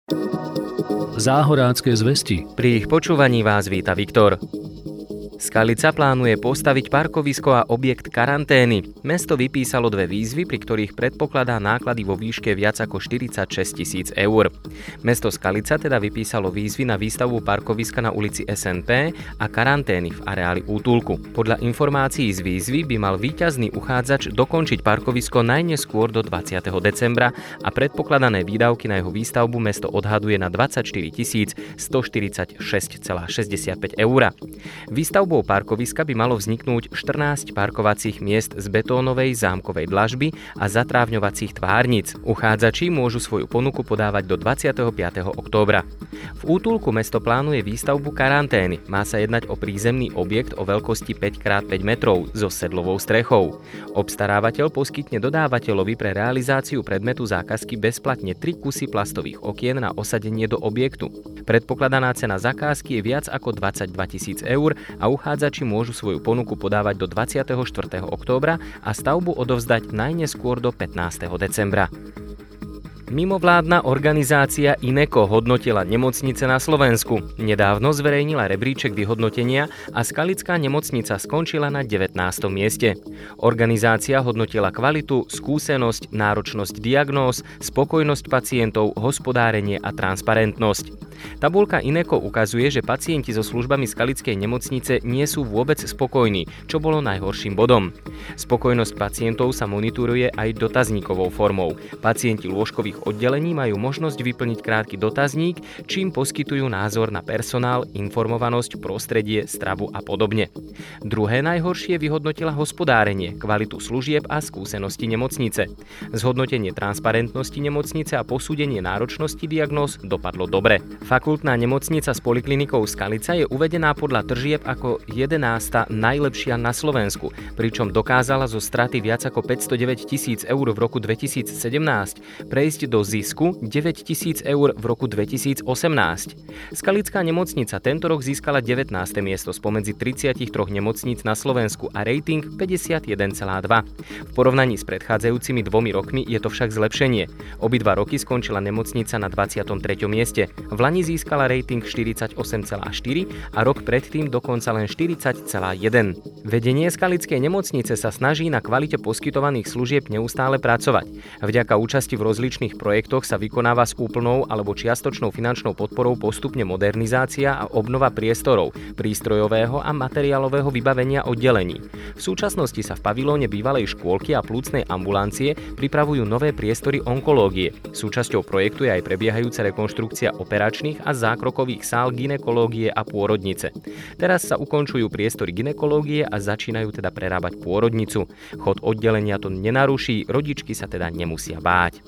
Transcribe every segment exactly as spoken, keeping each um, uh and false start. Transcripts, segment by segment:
Záhorácké zvesti. Pri ich počúvaní vás víta Viktor. Skalica plánuje postaviť parkovisko a objekt karantény. Mesto vypísalo dve výzvy, pri ktorých predpokladá náklady vo výške viac ako štyridsaťšesť tisíc eur. Mesto Skalica teda vypísalo výzvy na výstavbu parkoviska na ulici es en pé a karantény v areáli útulku. Podľa informácií z výzvy by mal víťazný uchádzač dokončiť parkovisko najneskôr do dvadsiateho decembra a predpokladané výdavky na jeho výstavbu mesto odhaduje na dvadsaťštyri tisíc stoštyridsaťšesť celá šesťdesiatpäť eur. Výstavbu parkoviska by malo vzniknúť štrnásť parkovacích miest z betónovej zámkovej dlažby a zatrávňovacích tvárnic. Uchádzači môžu svoju ponuku podávať do dvadsiateho piateho októbra. V útulku mesto plánuje výstavbu karantény. Má sa jednať o prízemný objekt o veľkosti päť krát päť metrov so sedlovou strechou. Obstarávateľ poskytne dodávateľovi pre realizáciu predmetu zákazky bezplatne tri kusy plastových okien na osadenie do objektu. Predpokladaná cena zakázky je viac ako dvadsaťdva tisíc eur a uchádzači môžu svoju ponuku podávať do dvadsiateho štvrtého októbra a stavbu odovzdať najneskôr do pätnásteho decembra. Mimovládna organizácia INECO hodnotila nemocnice na Slovensku. Nedávno zverejnila rebríček vyhodnotenia a skalická nemocnica skončila na devätnástom mieste. Organizácia hodnotila kvalitu, skúsenosť, náročnosť diagnóz, spokojnosť pacientov, hospodárenie a transparentnosť. Tabuľka INECO ukazuje, že pacienti so službami skalickej nemocnice nie sú vôbec spokojní, čo bolo najhorším bodom. Spokojnosť pacientov sa monitoruje aj dotazníkovou formou. Pacienti lôžkových oddelení majú možnosť vyplniť krátky dotazník, čím poskytujú názor na personál, informovanosť, prostredie, stravu a podobne. Druhé najhoršie vyhodnotila hospodárenie, kvalitu služieb a skúsenosti nemocnice. Zhodnotenie transparentnosti nemocnice a posúdenie náročnosti diagnóz dopadlo dobre. Fakultná nemocnica s poliklinikou Skalica je uvedená podľa tržieb ako jedenásta najlepšia na Slovensku, pričom dokázala zo straty viac ako päťstodeväť tisíc eur v roku dvetisícsedemnásť prejsť do zisku deväť tisíc eur v roku dvetisícosemnásť. Skalická nemocnica tento rok získala devätnáste miesto spomedzi tridsaťtri nemocníc na Slovensku a rating päťdesiatjeden celá dva. V porovnaní s predchádzajúcimi dvomi rokmi je to však zlepšenie. Obidva roky skončila nemocnica na dvadsiatom treťom mieste. V lani získala rating štyridsaťosem celá štyri a rok predtým dokonca len štyridsať celá jeden. Vedenie skalickej nemocnice sa snaží na kvalite poskytovaných služieb neustále pracovať. Vďaka účasti v rozličných projektoch sa vykonáva s úplnou alebo čiastočnou finančnou podporou postupne modernizácia a obnova priestorov, prístrojového a materiálového vybavenia oddelení. V súčasnosti sa v pavilóne bývalej škôlky a plúcnej ambulancie pripravujú nové priestory onkológie. Súčasťou projektu je aj prebiehajúca rekonštrukcia operačných a zákrokových sál gynekológie a pôrodnice. Teraz sa ukončujú priestory gynekológie a začínajú teda prerábať pôrodnicu. Chod oddelenia to nenaruší, rodičky sa teda nemusia báť.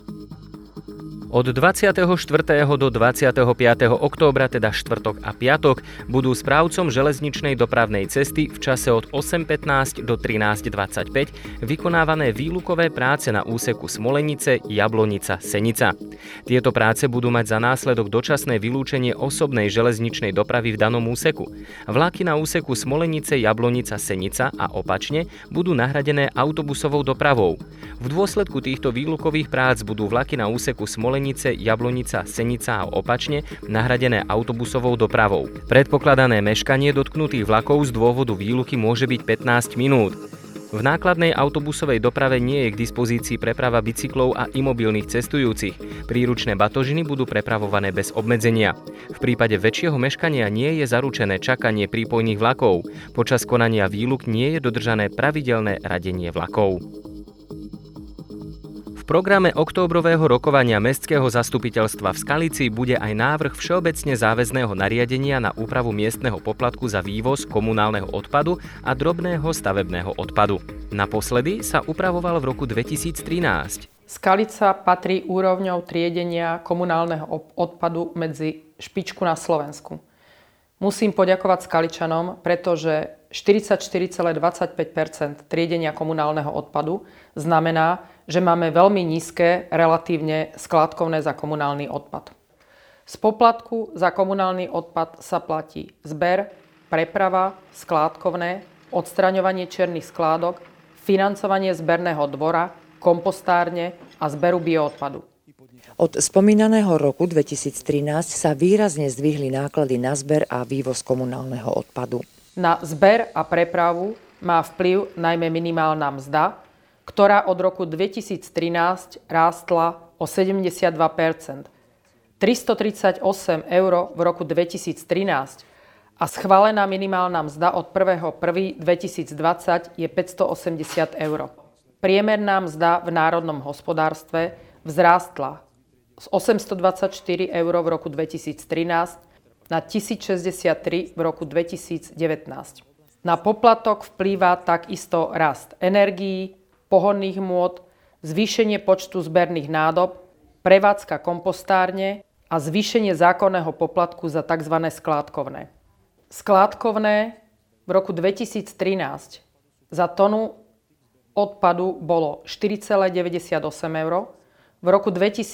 Od dvadsiateho štvrtého do dvadsiateho piateho októbra, teda štvrtok a piatok, budú správcom železničnej dopravnej cesty v čase od osem pätnásť do trinásť dvadsaťpäť vykonávané výlukové práce na úseku Smolenice, Jablonica, Senica. Tieto práce budú mať za následok dočasné vylúčenie osobnej železničnej dopravy v danom úseku. Vlaky na úseku Smolenice, Jablonica, Senica a opačne budú nahradené autobusovou dopravou. V dôsledku týchto výlukových prác budú vlaky na úseku Smolenice, Jablonica, Senica a opačne nahradené autobusovou dopravou. Predpokladané meškanie dotknutých vlakov z dôvodu výluky môže byť pätnásť minút. V nákladnej autobusovej doprave nie je k dispozícii preprava bicyklov a imobilných cestujúcich. Príručné batožiny budú prepravované bez obmedzenia. V prípade väčšieho meškania nie je zaručené čakanie prípojných vlakov. Počas konania výluk nie je dodržané pravidelné radenie vlakov. V programe októbrového rokovania mestského zastupiteľstva v Skalici bude aj návrh všeobecne záväzného nariadenia na úpravu miestneho poplatku za vývoz komunálneho odpadu a drobného stavebného odpadu. Naposledy sa upravoval v roku dvetisíctrinásť. Skalica patrí úrovňou triedenia komunálneho odpadu medzi špičku na Slovensku. Musím poďakovať Skaličanom, pretože štyridsaťštyri celá dvadsaťpäť percent triedenia komunálneho odpadu znamená, že máme veľmi nízke relatívne skládkovné za komunálny odpad. Z poplatku za komunálny odpad sa platí zber, preprava, skládkovné, odstraňovanie čiernych skládok, financovanie zberného dvora, kompostárne a zberu bioodpadu. Od spomínaného roku dvetisíctrinásť sa výrazne zdvihli náklady na zber a vývoz komunálneho odpadu. Na zber a prepravu má vplyv najmä minimálna mzda, ktorá od roku dvetisíctrinásť rástla o sedemdesiatdva percent. tristotridsaťosem eur v roku dvetisíctrinásť a schválená minimálna mzda od prvého prvého dvetisícdvadsať je päťstoosemdesiat eur. Priemerná mzda v národnom hospodárstve vzrástla z osemstodvadsaťštyri eur v roku dvetisíctrinásť na tisícšesťdesiattri v roku dvetisícdevätnásť. Na poplatok vplýva takisto rast energií, pohonných môd, zvýšenie počtu zberných nádob, prevádzka kompostárne a zvýšenie zákonného poplatku za tzv. Skládkovné. Skládkovné v roku dvetisíctrinásť za tonu odpadu bolo štyri celé deväťdesiatosem eur, v roku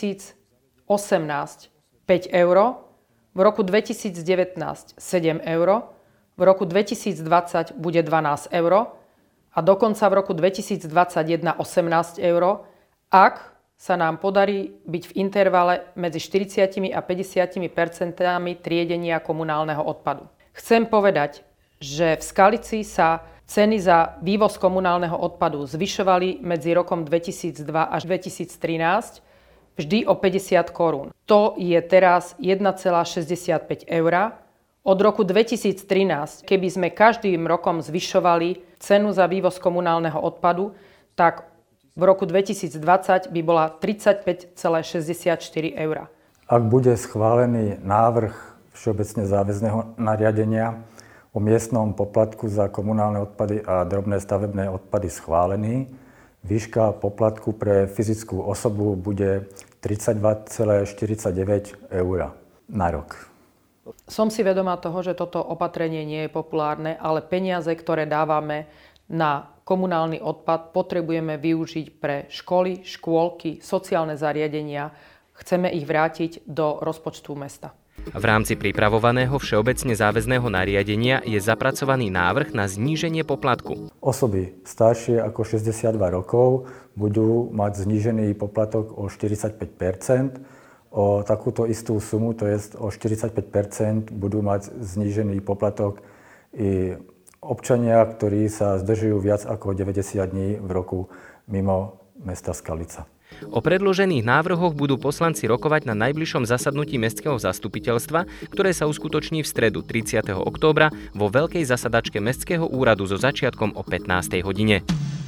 dvetisícosemnásť päť eur, v roku dvetisícdevätnásť sedem eur, v roku dvetisícdvadsať bude dvanásť eur a dokonca v roku dvetisícdvadsaťjeden osemnásť eur, ak sa nám podarí byť v intervale medzi štyridsať a päťdesiat percentami triedenia komunálneho odpadu. Chcem povedať, že v Skalici sa ceny za vývoz komunálneho odpadu zvyšovali medzi rokom dvetisícdva až dvetisíctrinásť vždy o päťdesiat korún. To je teraz jeden celá šesťdesiatpäť eur. Od roku dvetisíctrinásť, keby sme každým rokom zvyšovali cenu za vývoz komunálneho odpadu, tak v roku dvetisícdvadsať by bola tridsaťpäť celá šesťdesiatštyri eur. Ak bude schválený návrh všeobecne záväzného nariadenia o miestnom poplatku za komunálne odpady a drobné stavebné odpady schválený, výška poplatku pre fyzickú osobu bude tridsaťdva celá štyridsaťdeväť eur na rok. Som si vedomá toho, že toto opatrenie nie je populárne, ale peniaze, ktoré dávame na komunálny odpad, potrebujeme využiť pre školy, škôlky, sociálne zariadenia. Chceme ich vrátiť do rozpočtu mesta. V rámci pripravovaného všeobecne záväzného nariadenia je zapracovaný návrh na zníženie poplatku. Osoby staršie ako šesťdesiatdva rokov budú mať znížený poplatok o štyridsaťpäť percent. O takúto istú sumu, to je o štyridsaťpäť percent, budú mať znížený poplatok i občania, ktorí sa zdržujú viac ako deväťdesiat dní v roku mimo mesta Skalica. O predložených návrhoch budú poslanci rokovať na najbližšom zasadnutí mestského zastupiteľstva, ktoré sa uskutoční v stredu tridsiateho októbra vo veľkej zasadačke mestského úradu so začiatkom o pätnástej hodine.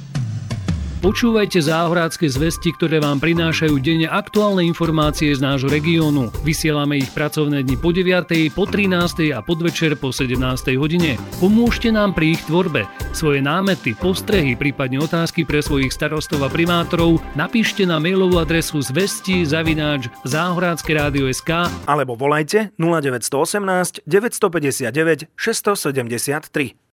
Počúvajte Záhorácke zvesti, ktoré vám prinášajú denne aktuálne informácie z nášho regiónu. Vysielame ich pracovné dni po deviatej, po trinástej a podvečer po sedemnástej hodine. Pomôžte nám pri ich tvorbe. Svoje námety, postrehy, prípadne otázky pre svojich starostov a primátorov napíšte na mailovú adresu zvesti zavináč záhorácke rádio bodka es ká alebo volajte nula deväť jedna osem deväť päť deväť šesť sedem tri.